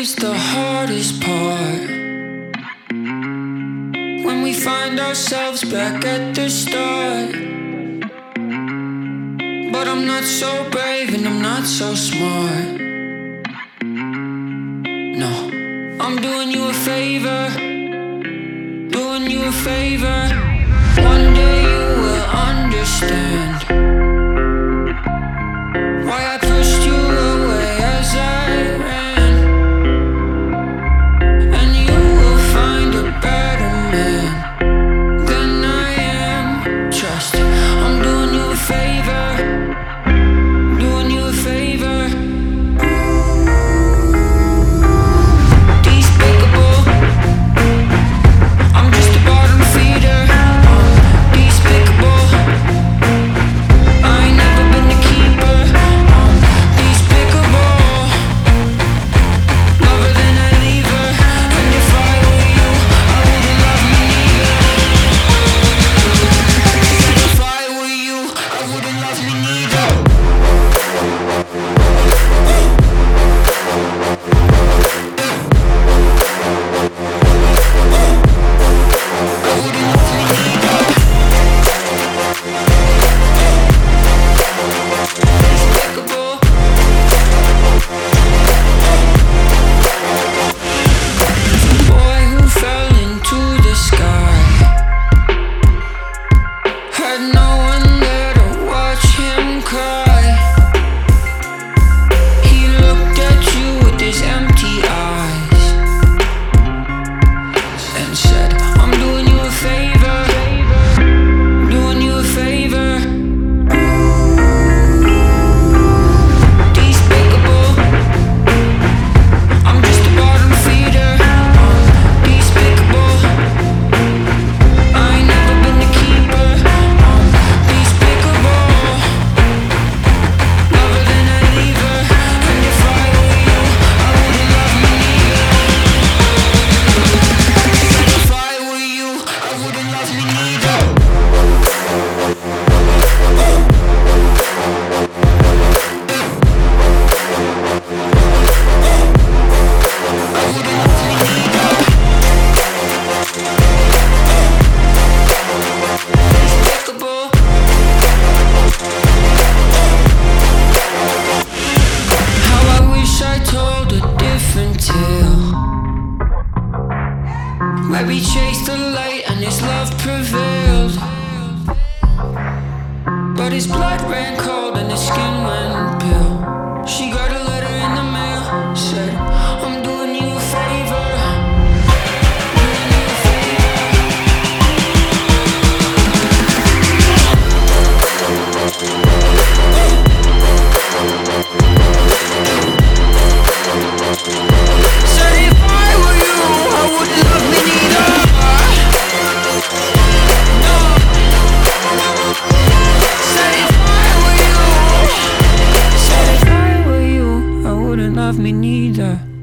is the hardest part. When we find ourselves back at the start. But I'm not so brave and I'm not so smart. No, I'm doing you a favor, doing you a favor. One day you will understand why I pushed you away as I ran. And you will find a better man than I am. Trust, I'm doing you a favor, doing you a favor. Despicable, I'm just a bottom feeder. Despicable, I ain't never been the keeper. Despicable, lover than I leave her. And if I were you, I wouldn't love me neither. If I were you, I wouldn't love me neither. Boy who fell into the sky, had no one there to watch him cry. He looked at you with his empty eyes and said, I'm doing you a favor, doing you a favor. Despicable, I'm just a bottom feeder. Despicable, I ain't never been the keeper. Despicable, lover than I leave her. And if I were you, I wouldn't love me neither. If I were you, I wouldn't love me neither. Despicable. How I wish I told a different tale, where we chased the light and his love prevailed. But his blood ran cold and his skin went pale. She got a letter in the mail, said, I'm doing you a favor, doing you a favor. Said if I were you, I wouldn't love me neither. No. Said if I were you, said if I were you, I wouldn't love me neither.